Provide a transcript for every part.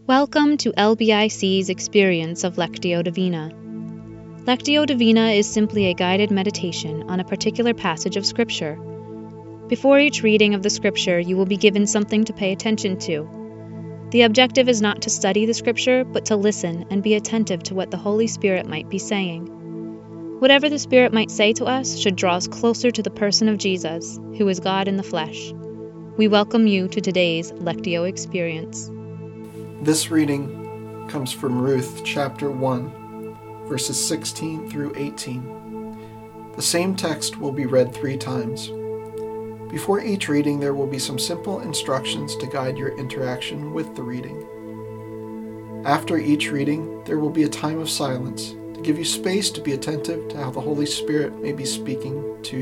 Welcome to LBIC's experience of Lectio Divina. Lectio Divina is simply a guided meditation on a particular passage of Scripture. Before each reading of the Scripture, you will be given something to pay attention to. The objective is not to study the Scripture, but to listen and be attentive to what the Holy Spirit might be saying. Whatever the Spirit might say to us should draw us closer to the person of Jesus, who is God in the flesh. We welcome you to today's Lectio experience. This reading comes from Ruth chapter 1, verses 16 through 18. The same text will be read 3 times. Before each reading, there will be some simple instructions to guide your interaction with the reading. After each reading, there will be a time of silence to give you space to be attentive to how the Holy Spirit may be speaking to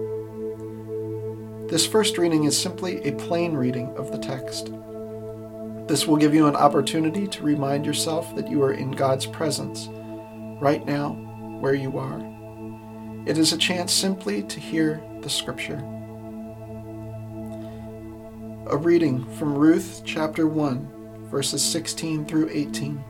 you. This first reading is simply a plain reading of the text. This will give you an opportunity to remind yourself that you are in God's presence, right now, where you are. It is a chance simply to hear the Scripture. A reading from Ruth chapter 1, verses 16 through 18.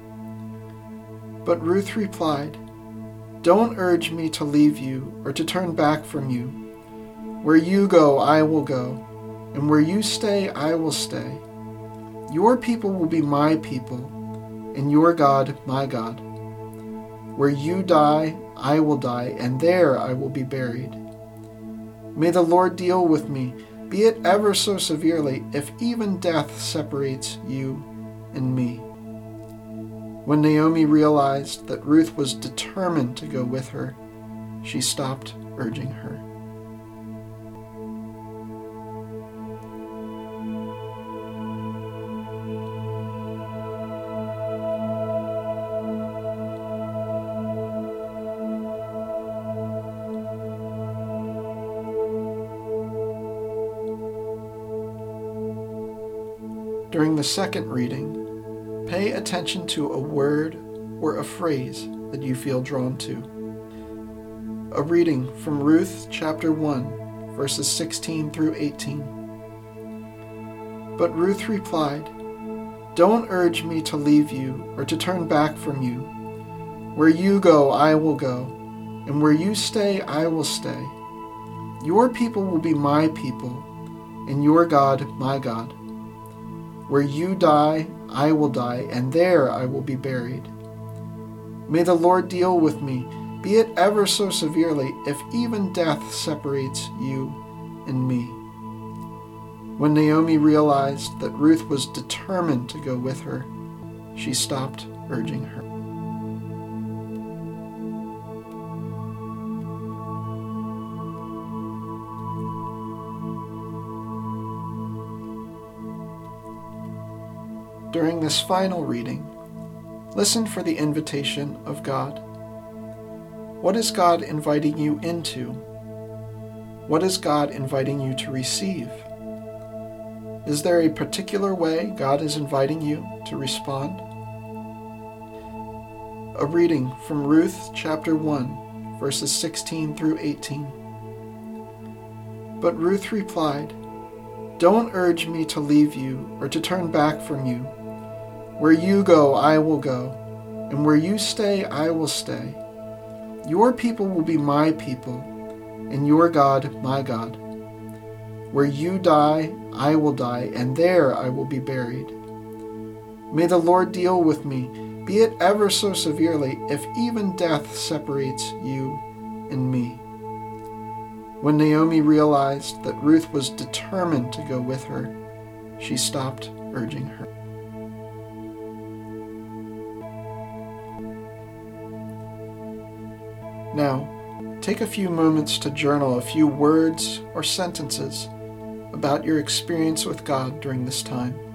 But Ruth replied, "Don't urge me to leave you or to turn back from you. Where you go, I will go, and where you stay, I will stay. Your people will be my people, and your God my God. Where you die, I will die, and there I will be buried. May the Lord deal with me, be it ever so severely, if even death separates you and me." When Naomi realized that Ruth was determined to go with her, she stopped urging her. During the second reading, pay attention to a word or a phrase that you feel drawn to. A reading from Ruth chapter 1, verses 16 through 18. But Ruth replied, "Don't urge me to leave you or to turn back from you. Where you go, I will go, and where you stay, I will stay. Your people will be my people, and your God my God. Where you die, I will die, and there I will be buried. May the Lord deal with me, be it ever so severely, if even death separates you and me." When Naomi realized that Ruth was determined to go with her, she stopped urging her. During this final reading, listen for the invitation of God. What is God inviting you into? What is God inviting you to receive? Is there a particular way God is inviting you to respond? A reading from Ruth chapter 1, verses 16 through 18. But Ruth replied, "Don't urge me to leave you or to turn back from you. Where you go, I will go, and where you stay, I will stay. Your people will be my people, and your God my God. Where you die, I will die, and there I will be buried. May the Lord deal with me, be it ever so severely, if even death separates you and me." When Naomi realized that Ruth was determined to go with her, she stopped urging her. Now, take a few moments to journal a few words or sentences about your experience with God during this time.